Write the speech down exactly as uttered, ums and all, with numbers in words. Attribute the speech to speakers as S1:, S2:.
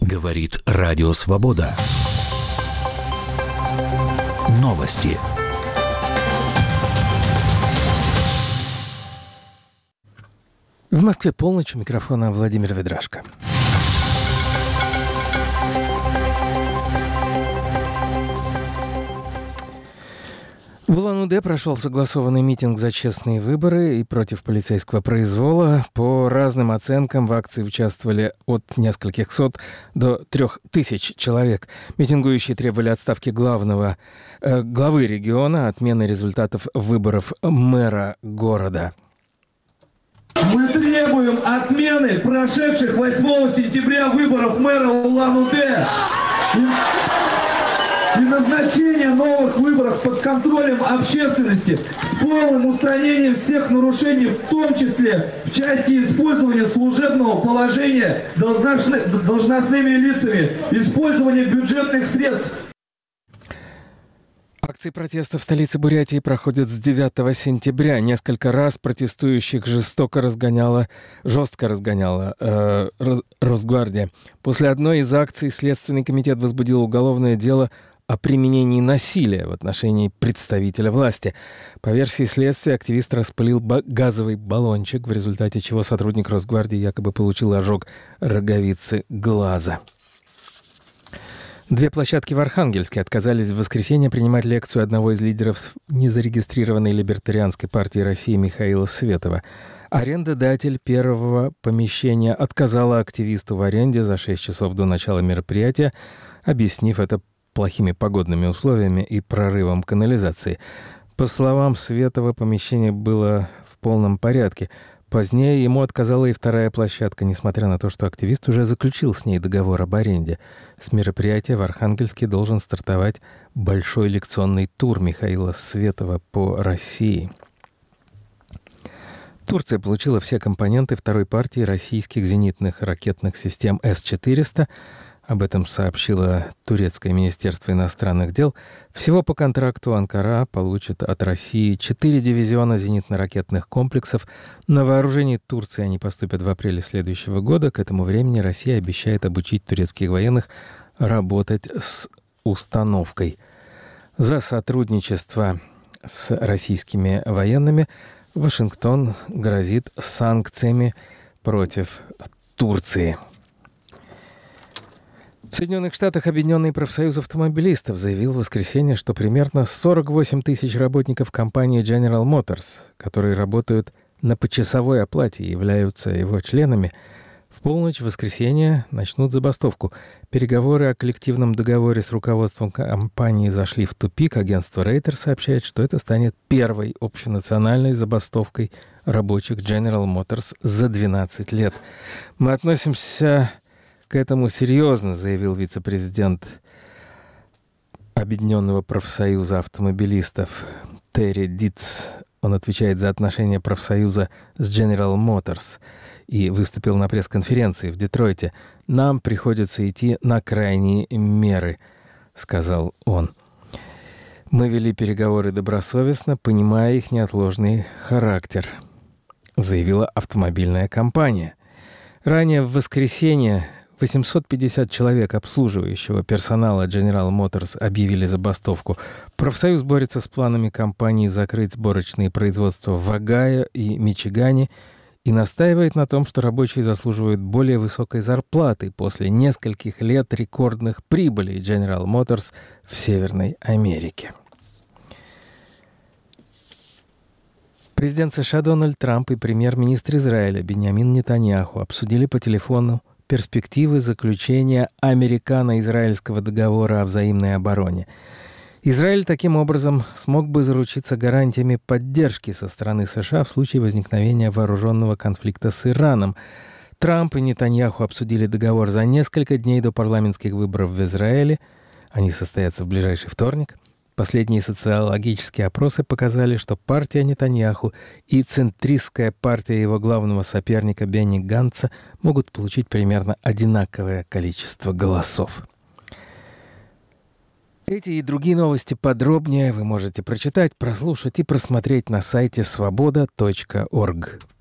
S1: Говорит Радио Свобода. Новости.
S2: В Москве полночь, у микрофона Владимир Ведрашко. В Улан-Удэ прошел согласованный митинг за честные выборы и против полицейского произвола. По разным оценкам в акции участвовали от нескольких сот до трех тысяч человек. Митингующие требовали отставки главного э, главы региона, отмены результатов выборов мэра города.
S3: Мы требуем отмены прошедших восьмого сентября выборов мэра Улан-Удэ и назначения новых выборов под контролем общественности с полным устранением всех нарушений, в том числе в части использования служебного положения должностными лицами, использования бюджетных средств.
S2: Акции протеста в столице Бурятии проходят с девятого сентября. Несколько раз протестующих жестоко разгоняла, жестко разгоняла э, Росгвардия. После одной из акций Следственный комитет возбудил уголовное дело о применении насилия в отношении представителя власти. По версии следствия, активист распылил ба- газовый баллончик, в результате чего сотрудник Росгвардии якобы получил ожог роговицы глаза. Две площадки в Архангельске отказались в воскресенье принимать лекцию одного из лидеров незарегистрированной либертарианской партии России Михаила Светова. Арендодатель первого помещения отказала активисту в аренде за шесть часов до начала мероприятия, объяснив это плохими погодными условиями и прорывом канализации. По словам Светова, помещение было в полном порядке. Позднее ему отказала и вторая площадка, несмотря на то, что активист уже заключил с ней договор об аренде. С мероприятия в Архангельске должен стартовать большой лекционный тур Михаила Светова по России. Турция получила все компоненты второй партии российских зенитных ракетных систем С четыреста. Об этом сообщило турецкое министерство иностранных дел. Всего по контракту Анкара получит от России четыре дивизиона зенитно-ракетных комплексов. На вооружение Турции они поступят в апреле следующего года. К этому времени Россия обещает обучить турецких военных работать с установкой. За сотрудничество с российскими военными Вашингтон грозит санкциями против Турции. В Соединенных Штатах Объединенный профсоюз автомобилистов заявил в воскресенье, что примерно сорок восемь тысяч работников компании General Motors, которые работают на почасовой оплате и являются его членами, в полночь в воскресенье начнут забастовку. Переговоры о коллективном договоре с руководством компании зашли в тупик. Агентство Рейтер сообщает, что это станет первой общенациональной забастовкой рабочих General Motors за двенадцать лет. Мы относимся к этому серьезно, заявил вице-президент Объединенного профсоюза автомобилистов Терри Дитц. Он отвечает за отношения профсоюза с General Motors и выступил на пресс-конференции в Детройте. «Нам приходится идти на крайние меры», — сказал он. «Мы вели переговоры добросовестно, понимая их неотложный характер», — заявила автомобильная компания. Ранее в воскресенье восемьсот пятьдесят человек обслуживающего персонала General Motors объявили забастовку. Профсоюз борется с планами компании закрыть сборочные производства в Огайо и Мичигане и настаивает на том, что рабочие заслуживают более высокой зарплаты после нескольких лет рекордных прибылей General Motors в Северной Америке. Президент США Дональд Трамп и премьер-министр Израиля Биньямин Нетаньяху обсудили по телефону перспективы заключения американо-израильского договора о взаимной обороне. Израиль таким образом смог бы заручиться гарантиями поддержки со стороны США в случае возникновения вооруженного конфликта с Ираном. Трамп и Нетаньяху обсудили договор за несколько дней до парламентских выборов в Израиле. Они состоятся в ближайший вторник. Последние социологические опросы показали, что партия Нетаньяху и центристская партия его главного соперника Бенни Ганца могут получить примерно одинаковое количество голосов. Эти и другие новости подробнее вы можете прочитать, прослушать и просмотреть на сайте свобода точка орг.